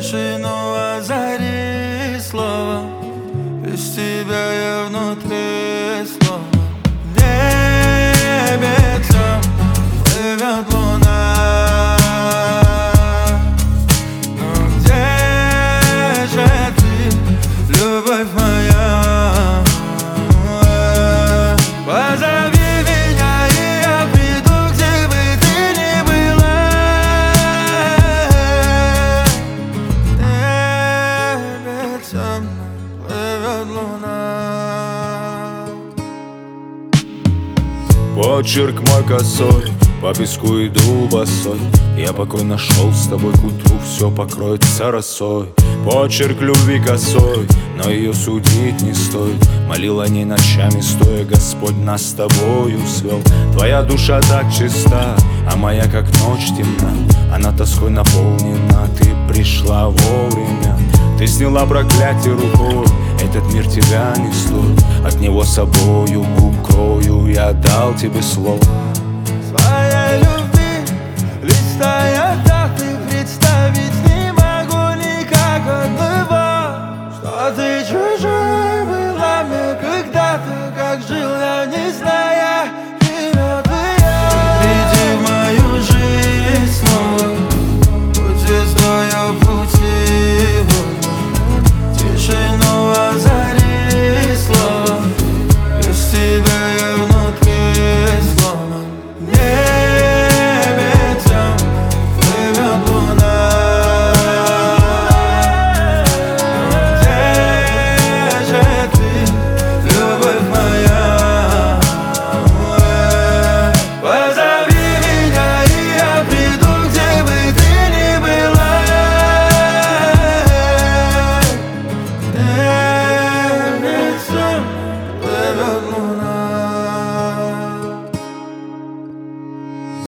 Тишину озари слово, без тебя я внутри слова. В небе всё плывет луна, но где же ты, любовь моя? Позови меня, и я приду, где бы ты ни была. В небе всё плывет луна. Почерк мой косой, по песку иду босой. Я покой нашел, с тобой к утру все покроется росой. Почерк любви косой, но ее судить не стоит. Молил о ней ночами стоя, Господь нас с тобою свел. Твоя душа так чиста, а моя как ночь темна. Она тоской наполнена, ты пришла вовремя. Ты сняла проклятие рукой, этот мир тебя не стоит. От него собою укрою, я дал тебе слово Своей любви листая